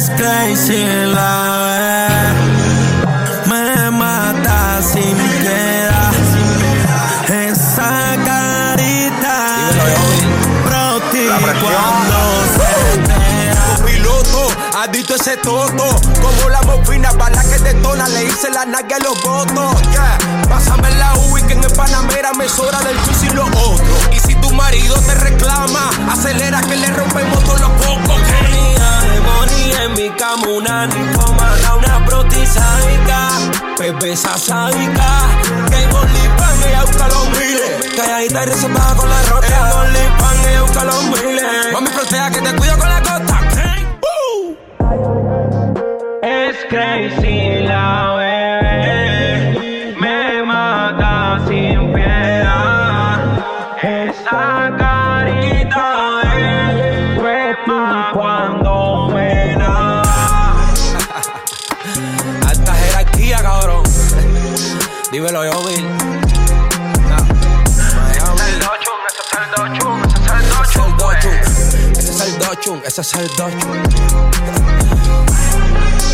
crazy la ve, me mata sin piedad. Esa carita Broti cuando se entera. Piloto, adicto ese toto, como la morfina, bala que detona, le hice la naga a los votos. Yeah. Pásame la UI que en el Panamera me sobra del chus y lo otro. Y si tu marido te reclama, acelera que le rompemos todos los focos. Demonía en mi cama, una ninfomana, una Broti sádica, bebesa sádica, que en OnlyFans ella busca los miles, calladita y reservada con la roca. En OnlyFans ella busca los miles. Mami, protege que te cuido con la costa. Es crazy la bebé, me mata sin piedad. Esa carita de huepa cuando me da. Alta jerarquía, cabrón. Dímelo yo, Bill. Ese es el dochun.